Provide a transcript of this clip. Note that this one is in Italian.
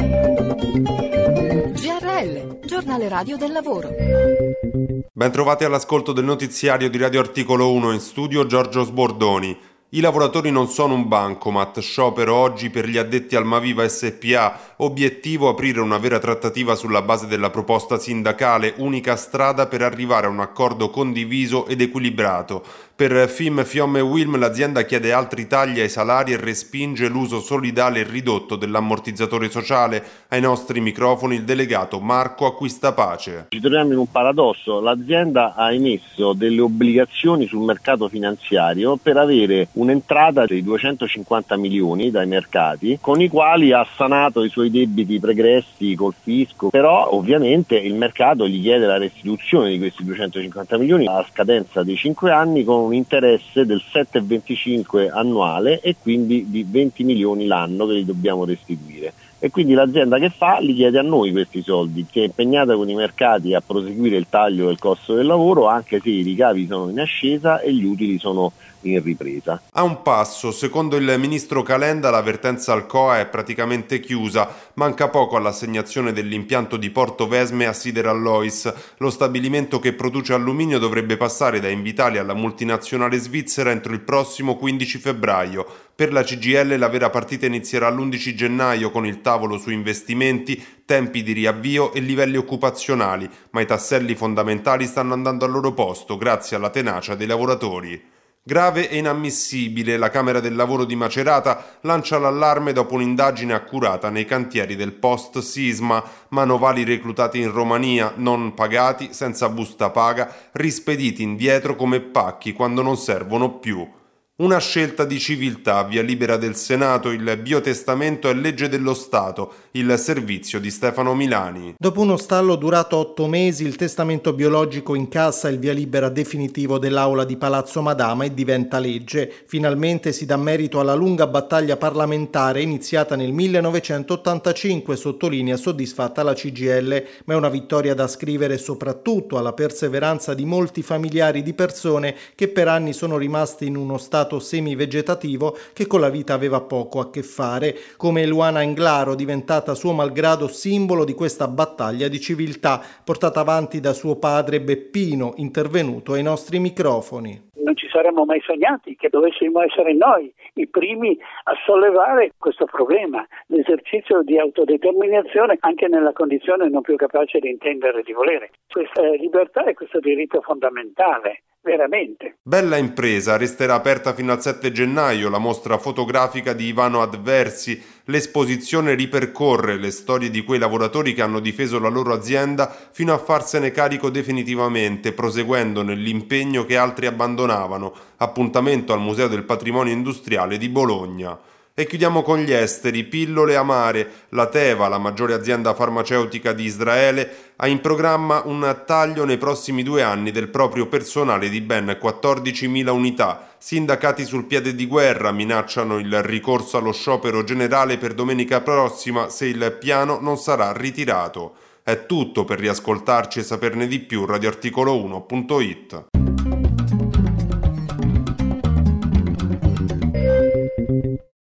GRL, giornale radio del lavoro. Ben trovati all'ascolto del notiziario di Radio Articolo 1, in studio Giorgio Sbordoni. I lavoratori non sono un bancomat, sciopero oggi per gli addetti al Maviva SPA, obiettivo aprire una vera trattativa sulla base della proposta sindacale, unica strada per arrivare a un accordo condiviso ed equilibrato. Per FIM, FIOM e WILM l'azienda chiede altri tagli ai salari e respinge l'uso solidale e ridotto dell'ammortizzatore sociale. Ai nostri microfoni il delegato Marco Acquistapace. Ci troviamo in un paradosso, l'azienda ha emesso delle obbligazioni sul mercato finanziario per avere un'entrata dei 250 milioni dai mercati, con i quali ha sanato i suoi debiti pregressi col fisco, però ovviamente il mercato gli chiede la restituzione di questi 250 milioni a scadenza dei 5 anni con un interesse del 7,25 annuale e quindi di 20 milioni l'anno che li dobbiamo restituire. E quindi l'azienda che fa li chiede a noi questi soldi, che è impegnata con i mercati a proseguire il taglio del costo del lavoro, anche se i ricavi sono in ascesa e gli utili sono in ripresa. A un passo, secondo il ministro Calenda, l'avvertenza Alcoa è praticamente chiusa. Manca poco all'assegnazione dell'impianto di Portovesme a Sideralloys. Lo stabilimento che produce alluminio dovrebbe passare da Invitalia alla multinazionale svizzera entro il prossimo 15 febbraio. Per la CGIL la vera partita inizierà l'11 gennaio con il tavolo su investimenti, tempi di riavvio e livelli occupazionali, ma i tasselli fondamentali stanno andando al loro posto grazie alla tenacia dei lavoratori. Grave e inammissibile, la Camera del Lavoro di Macerata lancia l'allarme dopo un'indagine accurata nei cantieri del post-sisma, manovali reclutati in Romania, non pagati, senza busta paga, rispediti indietro come pacchi quando non servono più. Una scelta di civiltà, via libera del Senato, il biotestamento è legge dello Stato, il servizio di Stefano Milani. Dopo uno stallo durato 8 mesi, il testamento biologico incassa il via libera definitivo dell'Aula di Palazzo Madama e diventa legge. Finalmente si dà merito alla lunga battaglia parlamentare iniziata nel 1985, sottolinea soddisfatta la CGIL, ma è una vittoria da ascrivere soprattutto alla perseveranza di molti familiari di persone che per anni sono rimaste in uno stato semivegetativo che con la vita aveva poco a che fare, come Luana Englaro, diventata suo malgrado simbolo di questa battaglia di civiltà portata avanti da suo padre Beppino, intervenuto ai nostri microfoni. Non ci saremmo mai sognati che dovessimo essere noi i primi a sollevare questo problema, l'esercizio di autodeterminazione anche nella condizione non più capace di intendere e di volere. Questa libertà è questo diritto fondamentale. Veramente. Bella impresa, resterà aperta fino al 7 gennaio la mostra fotografica di Ivano Adversi. L'esposizione ripercorre le storie di quei lavoratori che hanno difeso la loro azienda fino a farsene carico definitivamente, proseguendo nell'impegno che altri abbandonavano. Appuntamento al Museo del Patrimonio Industriale di Bologna. E chiudiamo con gli esteri, pillole amare. La Teva, la maggiore azienda farmaceutica di Israele, ha in programma un taglio nei prossimi 2 anni del proprio personale di ben 14.000 unità. Sindacati sul piede di guerra minacciano il ricorso allo sciopero generale per domenica prossima se il piano non sarà ritirato. È tutto, per riascoltarci e saperne di più radioarticolo1.it.